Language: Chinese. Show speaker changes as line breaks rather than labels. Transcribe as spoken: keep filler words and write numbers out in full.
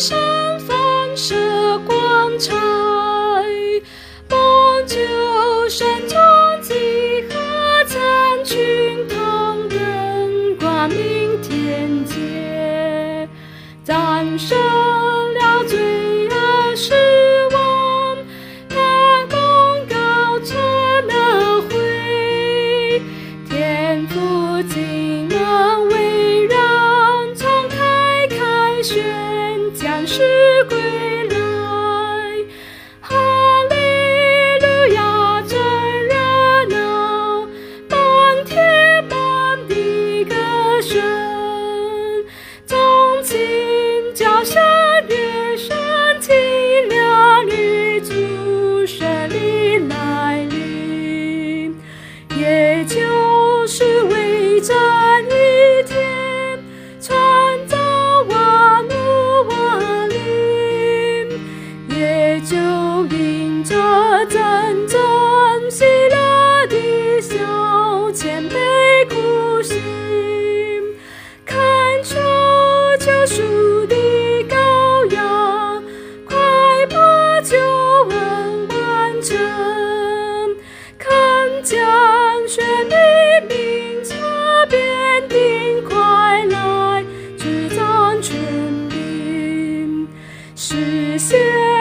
上放射光彩，帮救生从几何参群同灯光明天界，战胜了罪恶失望，大功告成了会，天父经纶围绕，从开开宣将士归来。哈利路亚真热闹，当天般的歌声，从今脚下乐声凄凉与主胜利来临，也就是为这一天创造万物万灵，也就因着真正喜乐的小谦卑苦心，看出救赎的羔羊，快把救恩完成，看将选的名册编定，快来执掌权柄，实现